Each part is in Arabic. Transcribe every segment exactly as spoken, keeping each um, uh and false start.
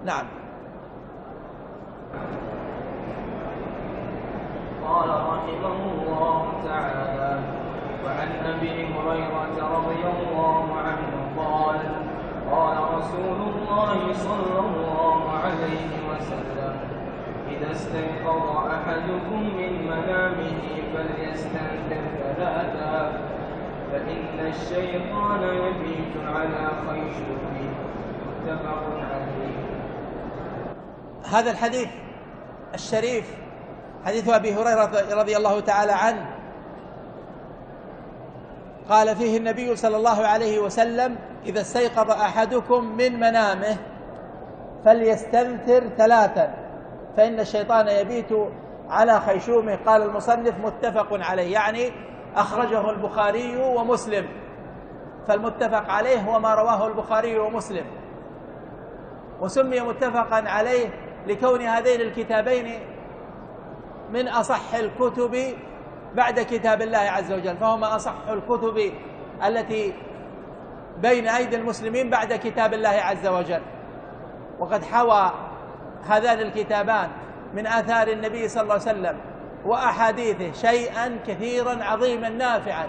نعم. قال رحمه الله تعالى: وعن أبي هريرة رضي الله عنه قال: قال رسول الله صلى الله عليه وسلم: إذا استيقظ أحدكم من منامه فليستنكر ثلاثا، فإن الشيطان يبيت على خيشومه. متفق عليه. هذا الحديث الشريف حديث أبي هريرة رضي الله تعالى عنه قال فيه النبي صلى الله عليه وسلم: إذا استيقظ أحدكم من منامه فليستنثر ثلاثا فإن الشيطان يبيت على خيشومه. قال المصنف: متفق عليه، يعني أخرجه البخاري ومسلم، فالمتفق عليه هو ما رواه البخاري ومسلم، وسمي متفقا عليه لكون هذين الكتابين من أصح الكتب بعد كتاب الله عز وجل، فهما أصح الكتب التي بين أيدي المسلمين بعد كتاب الله عز وجل. وقد حوى هذان الكتابان من آثار النبي صلى الله عليه وسلم وأحاديثه شيئا كثيرا عظيما نافعا.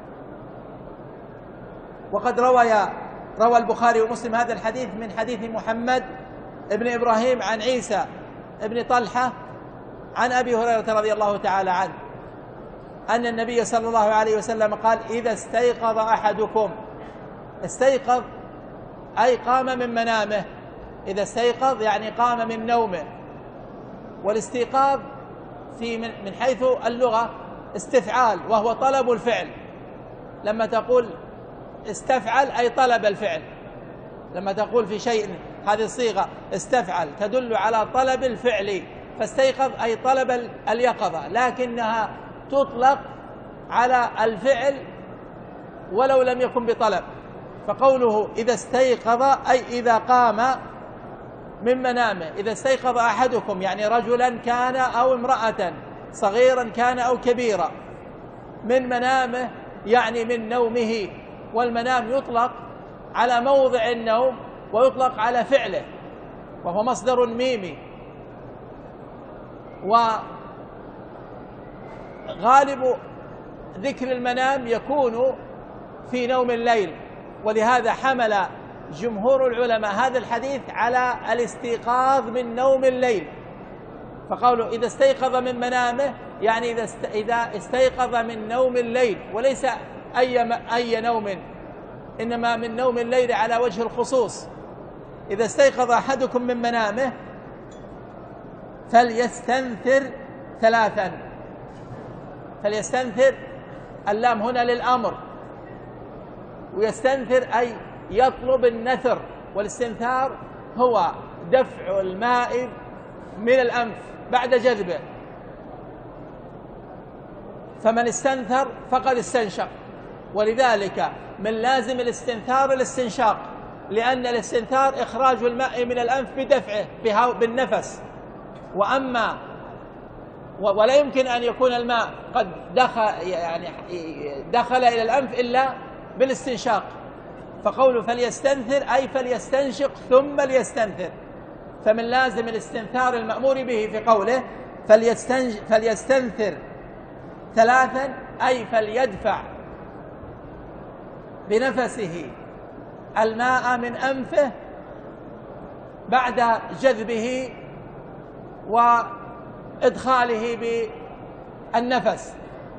وقد روى روى البخاري ومسلم هذا الحديث من حديث محمد ابن إبراهيم عن عيسى ابن طلحة عن أبي هريرة رضي الله تعالى عنه أن النبي صلى الله عليه وسلم قال: إذا استيقظ أحدكم، استيقظ أي قام من منامه، إذا استيقظ يعني قام من نومه. والاستيقاظ في من حيث اللغة استفعال، وهو طلب الفعل. لما تقول استفعل أي طلب الفعل، لما تقول في شيء هذه الصيغة استفعل تدل على طلب الفعل، فاستيقظ أي طلب اليقظة، لكنها تطلق على الفعل ولو لم يكن بطلب. فقوله إذا استيقظ أي إذا قام من منامه. إذا استيقظ أحدكم يعني رجلا كان أو امرأة، صغيرا كان أو كبيرا، من منامه يعني من نومه. والمنام يطلق على موضع النوم ويطلق على فعله، وهو مصدر ميمي. وغالب ذكر المنام يكون في نوم الليل، ولهذا حمل جمهور العلماء هذا الحديث على الاستيقاظ من نوم الليل، فقالوا إذا استيقظ من منامه يعني إذا استيقظ من نوم الليل، وليس أي أي نوم، إنما من نوم الليل على وجه الخصوص. إذا استيقظ أحدكم من منامه فليستنثر ثلاثا. فليستنثر اللام هنا للأمر، ويستنثر أي يطلب النثر، والاستنثار هو دفع الماء من الأنف بعد جذبه، فمن استنثر فقد استنشق. ولذلك من لازم الاستنثار الاستنشاق، لأن الاستنثار إخراج الماء من الأنف بدفعه بالنفس. وأما ولا يمكن أن يكون الماء قد دخل يعني دخل إلى الأنف إلا بالاستنشاق. فقوله فليستنثر أي فليستنشق ثم ليستنثر، فمن لازم الاستنثار المأمور به في قوله فليستنثر ثلاثا أي فليدفع بنفسه الماء من أنفه بعد جذبه وإدخاله بالنفس.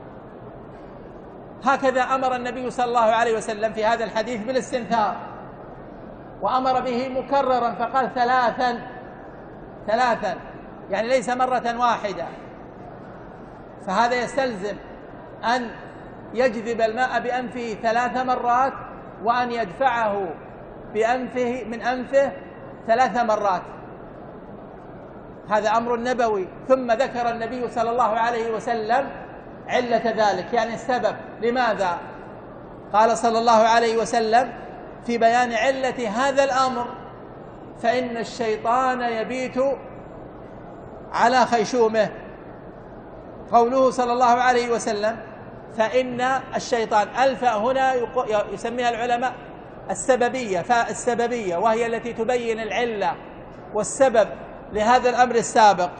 هكذا أمر النبي صلى الله عليه وسلم في هذا الحديث بالاستنثار، وأمر به مكررا فقال ثلاثا ثلاثا يعني ليس مرة واحدة. فهذا يستلزم أن يجذب الماء بأنفه ثلاث مرات، وأن يدفعه بأنفه من أنفه ثلاث مرات. هذا أمر نبوي. ثم ذكر النبي صلى الله عليه وسلم علة ذلك، يعني السبب. لماذا؟ قال صلى الله عليه وسلم في بيان علة هذا الأمر: فإن الشيطان يبيت على خيشومه. قوله صلى الله عليه وسلم فإن الشيطان، الفاء هنا يسميها العلماء السببية، فاء السببية، وهي التي تبين العلة والسبب لهذا الأمر السابق.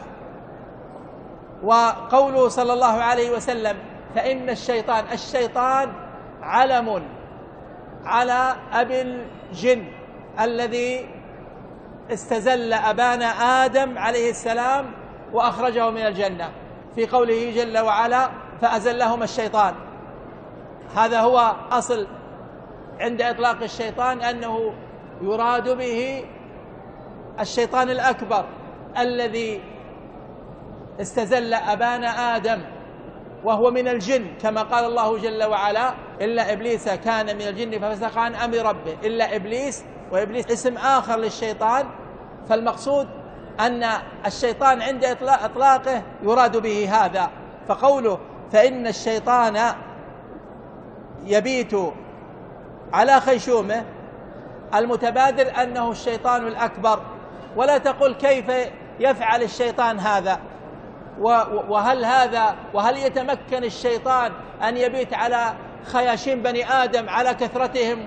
وقوله صلى الله عليه وسلم فإن الشيطان الشيطان علم على أبي الجن الذي استزل أبانا آدم عليه السلام وأخرجه من الجنة، في قوله جل وعلا فأزلهما الشيطان. هذا هو أصل عند إطلاق الشيطان، أنه يراد به الشيطان الأكبر الذي استزل أبانا آدم وهو من الجن، كما قال الله جل وعلا إلا إبليس كان من الجن ففسق عن أمر ربه. إلا إبليس، وإبليس اسم آخر للشيطان، فالمقصود أن الشيطان عند إطلاقه يراد به هذا. فقوله فإن الشيطان يبيت على خيشومه، المتبادر أنه الشيطان الأكبر، ولا تقل كيف يفعل الشيطان هذا، وهل هذا وهل يتمكن الشيطان أن يبيت على خياشيم بني آدم على كثرتهم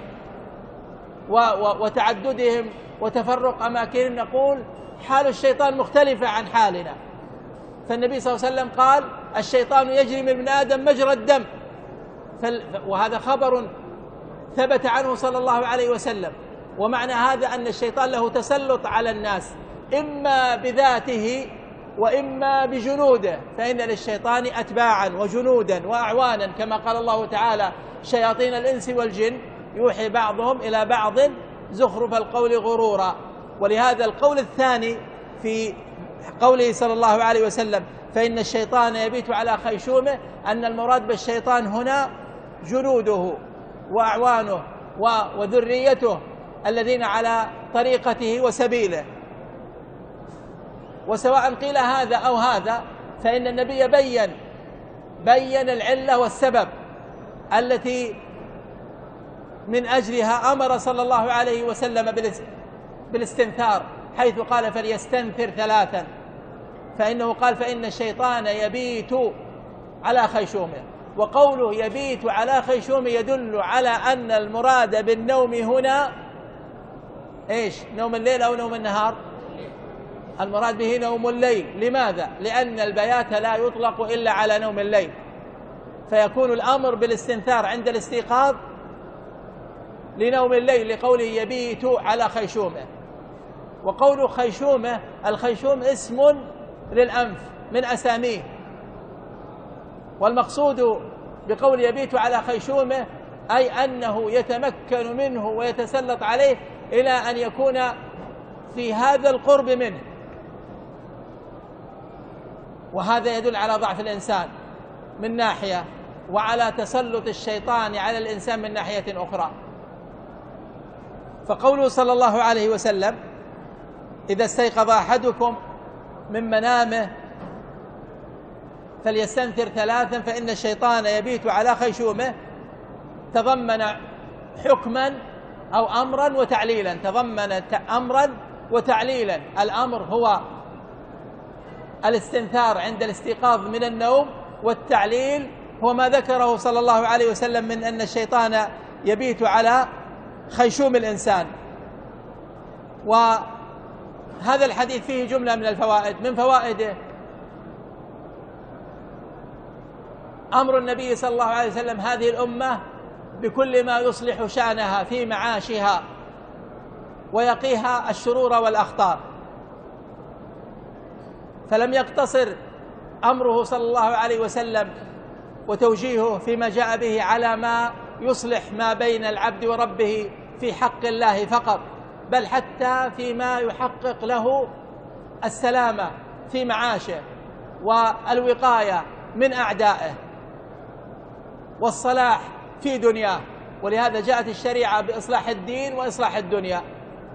وتعددهم وتفرق أماكنهم. نقول حال الشيطان مختلفة عن حالنا، فالنبي صلى الله عليه وسلم قال الشيطان يجري من ابن آدم مجرى الدم، وهذا خبر ثبت عنه صلى الله عليه وسلم. ومعنى هذا أن الشيطان له تسلط على الناس إما بذاته وإما بجنوده، فإن للشيطان أتباعا وجنودا وأعوانا، كما قال الله تعالى شياطين الإنس والجن يوحي بعضهم إلى بعض زخرف القول غرورا. ولهذا القول الثاني في قوله صلى الله عليه وسلم فإن الشيطان يبيت على خيشومه، أن المراد بالشيطان هنا جنوده وأعوانه وذريته الذين على طريقته وسبيله. وسواء قيل هذا أو هذا، فإن النبي بين بين العلة والسبب التي من أجلها أمر صلى الله عليه وسلم بالاستنثار، حيث قال فليستنثر ثلاثا، فإنه قال فإن الشيطان يبيت على خيشومه. وقوله يبيت على خيشومه يدل على أن المراد بالنوم هنا إيش؟ نوم الليل أو نوم النهار؟ المراد به نوم الليل. لماذا؟ لأن البيات لا يطلق إلا على نوم الليل، فيكون الأمر بالاستنثار عند الاستيقاظ لنوم الليل، لقوله يبيت على خيشومه. وقول خيشومه، الخيشوم اسم للأنف من أساميه، والمقصود بقول يبيت على خيشومه أي أنه يتمكن منه ويتسلط عليه إلى أن يكون في هذا القرب منه، وهذا يدل على ضعف الإنسان من ناحية، وعلى تسلط الشيطان على الإنسان من ناحية أخرى. فقوله صلى الله عليه وسلم إذا استيقظ أحدكم من منامه فليستنثر ثلاثا فإن الشيطان يبيت على خيشومه، تضمن حكما أو أمرا وتعليلا، تضمن أمرا وتعليلا. الأمر هو الاستنثار عند الاستيقاظ من النوم، والتعليل هو ما ذكره صلى الله عليه وسلم من أن الشيطان يبيت على خيشوم الإنسان. وهذا الحديث فيه جملة من الفوائد. من فوائده أمر النبي صلى الله عليه وسلم هذه الأمة بكل ما يصلح شأنها في معاشها ويقيها الشرور والأخطار، فلم يقتصر أمره صلى الله عليه وسلم وتوجيهه فيما جاء به على ما يصلح ما بين العبد وربه في حق الله فقط، بل حتى فيما يحقق له السلامة في معاشه والوقاية من أعدائه والصلاح في دنياه. ولهذا جاءت الشريعة بإصلاح الدين وإصلاح الدنيا،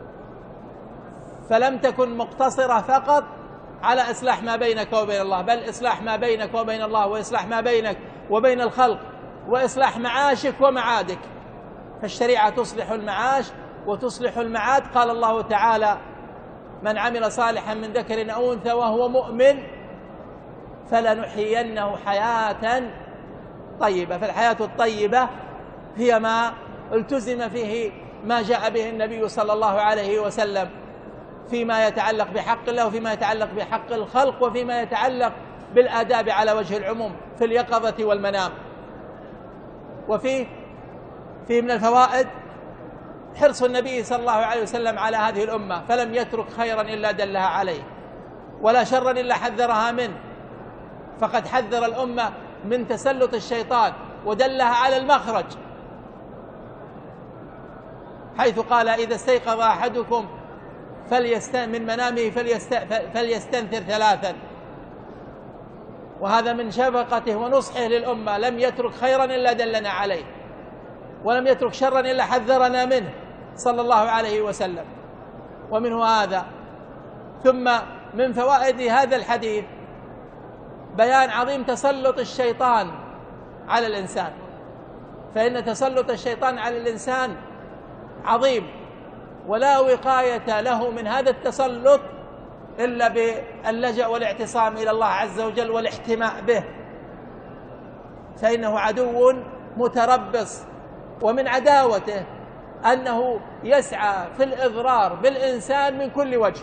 فلم تكن مقتصرة فقط على إصلاح ما بينك وبين الله، بل إصلاح ما بينك وبين الله، وإصلاح ما بينك وبين الخلق، وإصلاح معاشك ومعادك. فالشريعة تصلح المعاش وتصلح المعاد. قال الله تعالى من عمل صالحا من ذكر أو أنثى وهو مؤمن فلنحيينه حياة طيبة. فالحياة الطيبة هي ما التزم فيه ما جاء به النبي صلى الله عليه وسلم فيما يتعلق بحق الله وفيما يتعلق بحق الخلق وفيما يتعلق بالآداب على وجه العموم في اليقظة والمنام. وفيه فيه من الفوائد حرص النبي صلى الله عليه وسلم على هذه الأمة، فلم يترك خيرا إلا دلها عليه ولا شرا إلا حذرها منه، فقد حذر الأمة من تسلط الشيطان ودلها على المخرج، حيث قال: إذا استيقظ أحدكم فليستن من منامه فليست فليستنثر ثلاثا. وهذا من شفقته ونصحه للأمة، لم يترك خيرا إلا دلنا عليه ولم يترك شرا إلا حذرنا منه صلى الله عليه وسلم. ومنه هذا. ثم من فوائد هذا الحديث بيان عظيم تسلط الشيطان على الإنسان، فإن تسلط الشيطان على الإنسان عظيم، ولا وقاية له من هذا التسلط إلا باللجأ والاعتصام إلى الله عز وجل والاحتماء به، فإنه عدو متربص، ومن عداوته أنه يسعى في الإضرار بالإنسان من كل وجه،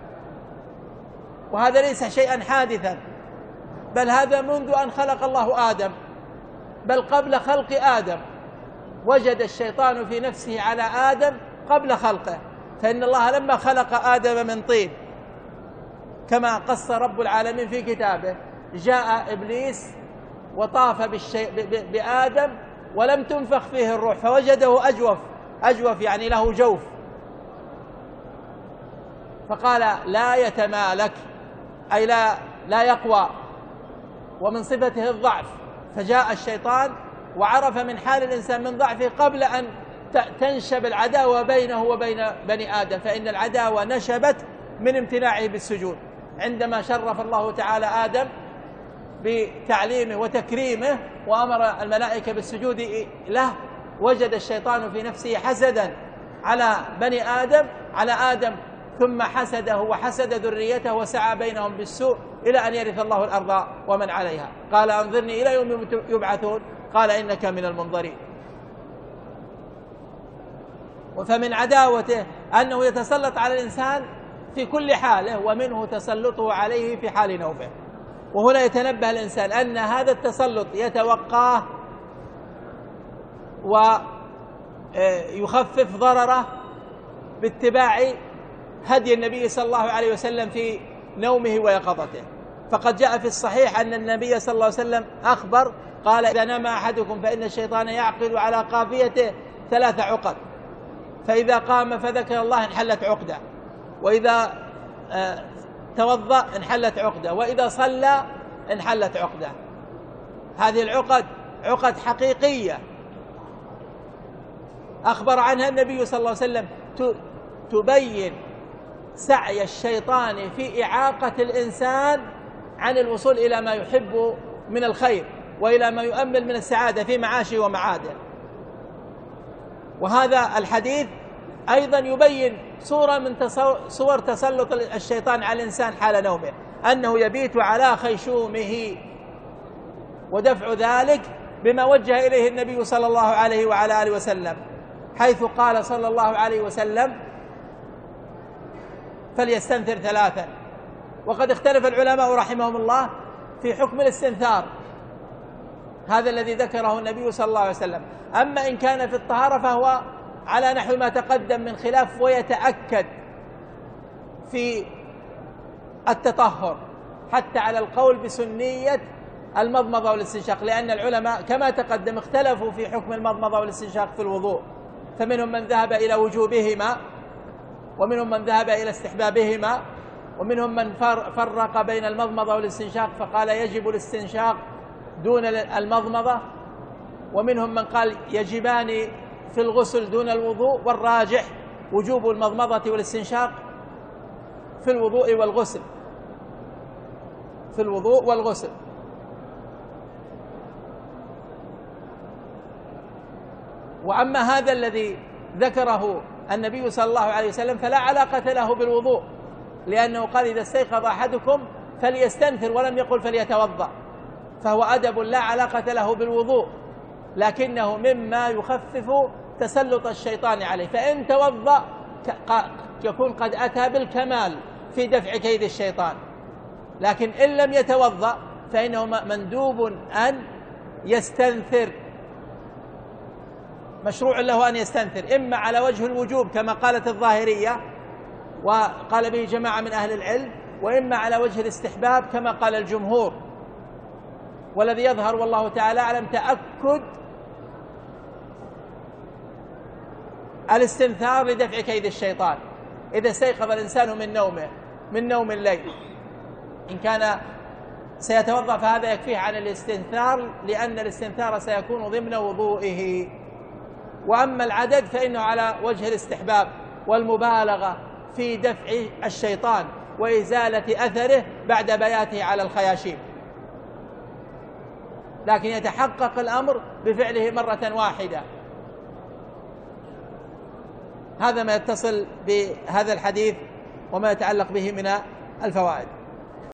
وهذا ليس شيئا حادثا، بل هذا منذ أن خلق الله آدم، بل قبل خلق آدم وجد الشيطان في نفسه على آدم قبل خلقه، فإن الله لما خلق آدم من طين كما قص رب العالمين في كتابه، جاء إبليس وطاف بالشي... ب... بآدم ولم تنفخ فيه الروح، فوجده أجوف أجوف يعني له جوف، فقال: لا يتمالك، أي لا لا يقوى، ومن صفته الضعف. فجاء الشيطان وعرف من حال الإنسان من ضعفه قبل أن تنشب العداوة بينه وبين بني آدم، فإن العداوة نشبت من امتناعه بالسجود، عندما شرف الله تعالى آدم بتعليمه وتكريمه وأمر الملائكة بالسجود له، وجد الشيطان في نفسه حسدا على بني آدم على آدم ثم حسده وحسد ذريته وسعى بينهم بالسوء إلى أن يرث الله الأرض ومن عليها. قال: أنظرني إلى يوم يبعثون، قال: إنك من المنظرين. فمن عداوته أنه يتسلط على الإنسان في كل حاله، ومنه تسلطه عليه في حال نومه. وهنا يتنبه الإنسان أن هذا التسلط يتوقاه ويخفف ضرره باتباع هدي النبي صلى الله عليه وسلم في نومه ويقظته، فقد جاء في الصحيح أن النبي صلى الله عليه وسلم أخبر قال: إذا نام أحدكم فإن الشيطان يعقد على قافيته ثلاث عقد، فإذا قام فذكر الله انحلت عقدة، وإذا توضأ انحلت عقدة، وإذا صلى انحلت عقدة. هذه العقد عقد حقيقية أخبر عنها النبي صلى الله عليه وسلم، تبين سعي الشيطان في إعاقة الإنسان عن الوصول إلى ما يحب من الخير وإلى ما يؤمل من السعادة في معاشه ومعاده. وهذا الحديث أيضا يبين صورة من صور تسلط الشيطان على الإنسان حال نومه، أنه يبيت على خيشومه، ودفع ذلك بما وجه إليه النبي صلى الله عليه وعلى آله وسلم، حيث قال صلى الله عليه وسلم: فليستنثر ثلاثا. وقد اختلف العلماء رحمهم الله في حكم الاستنثار، هذا الذي ذكره النبي صلى الله عليه وسلم. أما إن كان في الطهارة فهو على نحو ما تقدم من خلاف، ويتأكد في التطهر حتى على القول بسنية المضمضة والاستنشاق، لأن العلماء كما تقدم اختلفوا في حكم المضمضة والاستنشاق في الوضوء، فمنهم من ذهب إلى وجوبهما، ومنهم من ذهب إلى استحبابهما، ومنهم من فرق بين المضمضة والاستنشاق فقال يجب الاستنشاق دون المضمضة، ومنهم من قال يجبان في الغسل دون الوضوء، والراجح وجوب المضمضة والاستنشاق في الوضوء والغسل في الوضوء والغسل. وأما هذا الذي ذكره النبي صلى الله عليه وسلم فلا علاقة له بالوضوء، لأنه قال: إذا استيقظ أحدكم فليستنثر، ولم يقل فليتوضأ، فهو أدب لا علاقة له بالوضوء، لكنه مما يخفف تسلط الشيطان عليه. فإن توضأ يكون قد أتى بالكمال في دفع كيد الشيطان. لكن إن لم يتوضأ فإنه مندوب أن يستنثر، مشروع له أن يستنثر، إما على وجه الوجوب كما قالت الظاهرية وقال به جماعة من أهل العلم، وإما على وجه الاستحباب كما قال الجمهور. والذي يظهر والله تعالى أعلم تأكد الاستنثار لدفع كيد الشيطان إذا استيقظ الإنسان من نومه من نوم الليل. إن كان سيتوضأ فهذا يكفيه عن الاستنثار، لأن الاستنثار سيكون ضمن وضوئه. وأما العدد فإنه على وجه الاستحباب والمبالغة في دفع الشيطان وإزالة أثره بعد بياته على الخياشيم، لكن يتحقق الأمر بفعله مرة واحدة. هذا ما يتصل بهذا الحديث وما يتعلق به من الفوائد.